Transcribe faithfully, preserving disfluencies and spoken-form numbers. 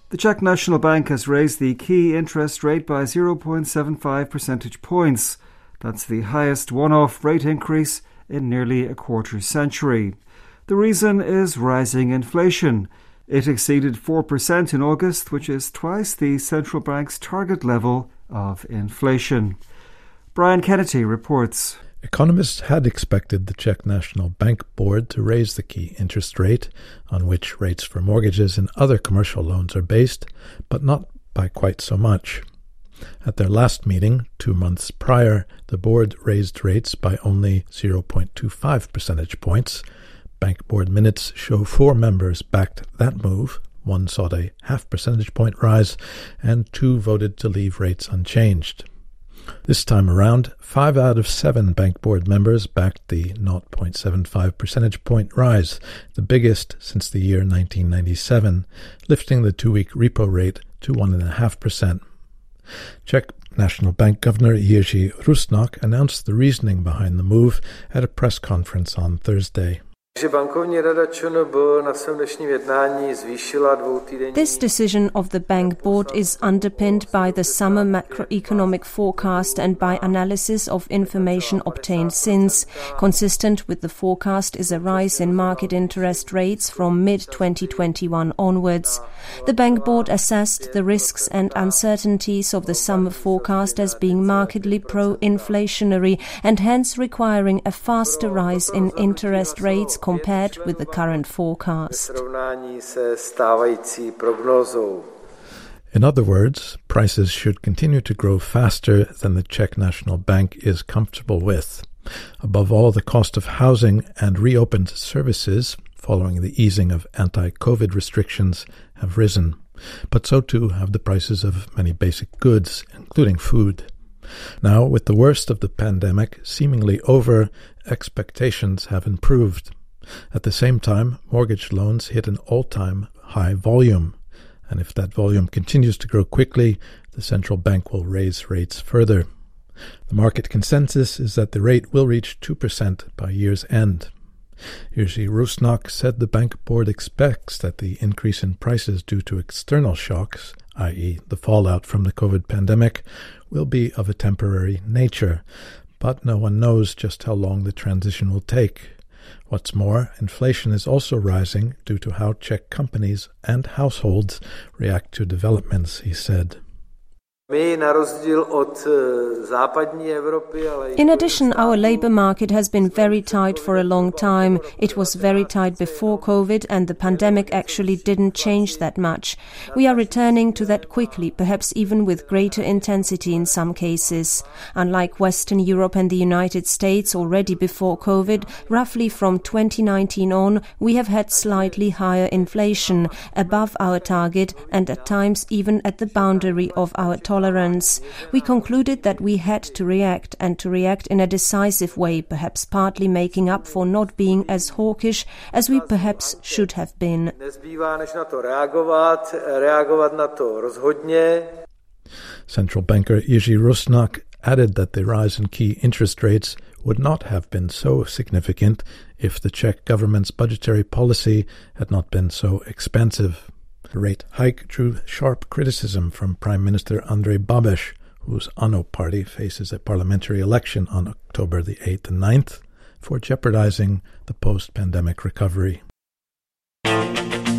The Czech National Bank has raised the key interest rate by zero point seven five percentage points. That's the highest one-off rate increase in nearly a quarter century. The reason is rising inflation. It exceeded four percent in August, which is twice the central bank's target level of inflation. Brian Kennedy reports. Economists had expected the Czech National Bank Board to raise the key interest rate, on which rates for mortgages and other commercial loans are based, but not by quite so much. At their last meeting, two months prior, the board raised rates by only zero point two five percentage points. Bank board minutes show four members backed that move. One sought a half percentage point rise, and two voted to leave rates unchanged. This time around, five out of seven bank board members backed the zero point seven five percentage point rise, the biggest since the year nineteen ninety-seven, lifting the two-week repo rate to one point five percent. Czech National Bank Governor Jiří Rusnok announced the reasoning behind the move at a press conference on Thursday. This decision of the bank board is underpinned by the summer macroeconomic forecast and by analysis of information obtained since. Consistent with the forecast is a rise in market interest rates from mid twenty twenty-one onwards. The bank board assessed the risks and uncertainties of the summer forecast as being markedly pro-inflationary and hence requiring a faster rise in interest rates compared with the current forecast. In other words, prices should continue to grow faster than the Czech National Bank is comfortable with. Above all, the cost of housing and reopened services, following the easing of anti-COVID restrictions, have risen. But so too have the prices of many basic goods, including food. Now, with the worst of the pandemic seemingly over, expectations have improved. At the same time, mortgage loans hit an all-time high volume. And if that volume continues to grow quickly, the central bank will raise rates further. The market consensus is that the rate will reach two percent by year's end. Jiří Rusnok said the bank board expects that the increase in prices due to external shocks, that is the fallout from the COVID pandemic, will be of a temporary nature. But no one knows just how long the transition will take. What's more, inflation is also rising due to how Czech companies and households react to developments, he said. In addition, our labour market has been very tight for a long time. It was very tight before COVID, and the pandemic actually didn't change that much. We are returning to that quickly, perhaps even with greater intensity in some cases. Unlike Western Europe and the United States already before COVID, roughly from twenty nineteen on, we have had slightly higher inflation, above our target and at times even at the boundary of our tolerance. Tolerance. We concluded that we had to react and to react in a decisive way, perhaps partly making up for not being as hawkish as we perhaps should have been. Central banker Jiří Rusnok added that the rise in key interest rates would not have been so significant if the Czech government's budgetary policy had not been so expensive. The rate hike drew sharp criticism from Prime Minister Andrej Babiš, whose ANO party faces a parliamentary election on October the eighth and ninth, for jeopardizing the post-pandemic recovery.